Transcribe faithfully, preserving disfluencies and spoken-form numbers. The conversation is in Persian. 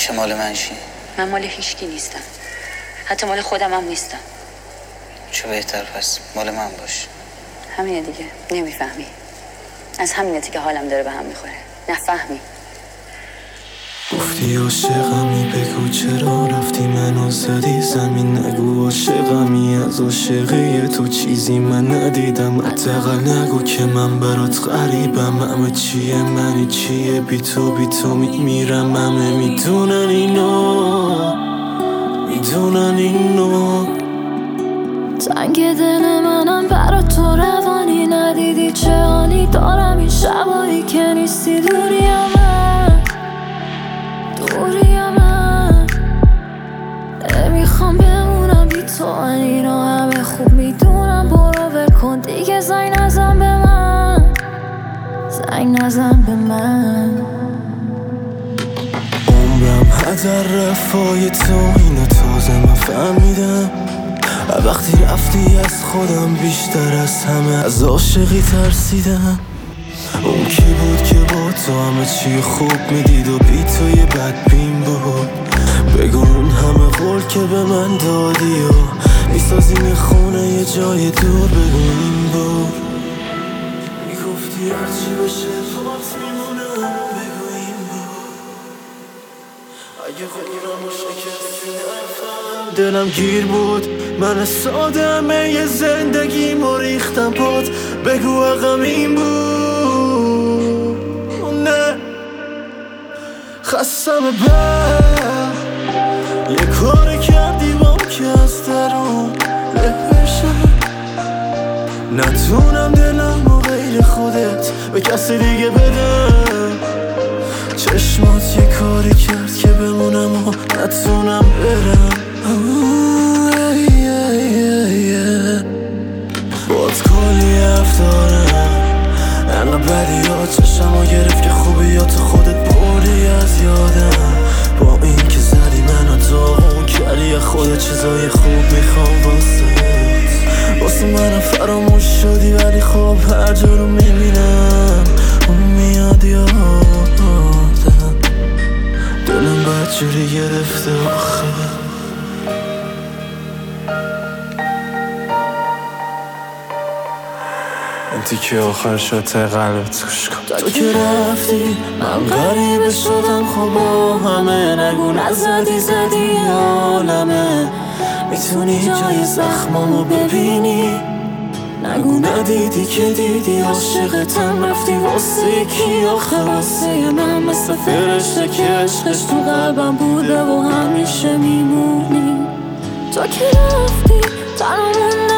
میشه مال من شی؟ من مال هیچکی نیستم، حتی مال خودم هم نیستم. چه بهتر پس مال من باش. همینه دیگه، نمیفهمی. از همینه که حالم داره به هم میخوره. نفهمی. گفتی عاشقمی، بگو چرا رفتی منو زدی زمین. نگو عاشقمی، از عاشقی تو چیزی من ندیدم. حداقل نگو که من برات غریبم. همه چیه منی چیه بی تو، بی تو میمیرم. همه میدونن اینو، میدونن اینو. تنگ دل منم برات، تو روانی ندیدی چه حالی دارم این شبایی که نیستی. دوریم من، دوریم من، نمیخوام بمونم بی تو. من اینو همه خوب میدونم. برو بکن دیگه، زنگ نزن به من، زنگ نزن به من. عمرم هدر رفای تو، اینو تازه من فهمیدم. وقتی رفتی از خودم بیشتر از همه از عاشقی ترسیدم. اون کی بود که با تو همه چی خوب میدید و بی تو یه بدبین بود. بگو اون همه قول که به من دادی و میسازیم یه خونه یه جای دور. بگو این بود، میگفتی هرچی بشه پات میمونم. بگو این بود، اگه غیرم و شکستی نفهم. دلم گیر بود، من ساده همه یه زندگی ما ریختم پات. بگو حقم این بود، نه خستم بر یه کاری کردی بام که از درون له بشه. نتونم دلم و غیر خودت به کسی دیگه بدم. چشمات یه کاری کرد که بمونم و نتونم برم. باید کلی حرف دارم، انقدر بدی ها چشم گرفت که خوبیات خودت بردی از یادم. با این که زدی منو داغون کردی خودت، چیزای خوب میخوام واسه واسه منم فراموش شدی. ولی خب هر جا رو میبینم اون میاد یادم. دلم بدجوری گرفته آخه. انتی که آخر شد ته قلبت گوش کن. تو که رفتی من غریبه شدم. خب با همه نگو نزدی زدی عالمه. میتونی جای زخمامو ببینی، نگو ندیدی که دیدی. عاشقتم رفتی واسه کی آخه؟ واسه من مثل فرشته که عشقش تو قلبم بوده و همیشه میمونی. تو که رفتی تنها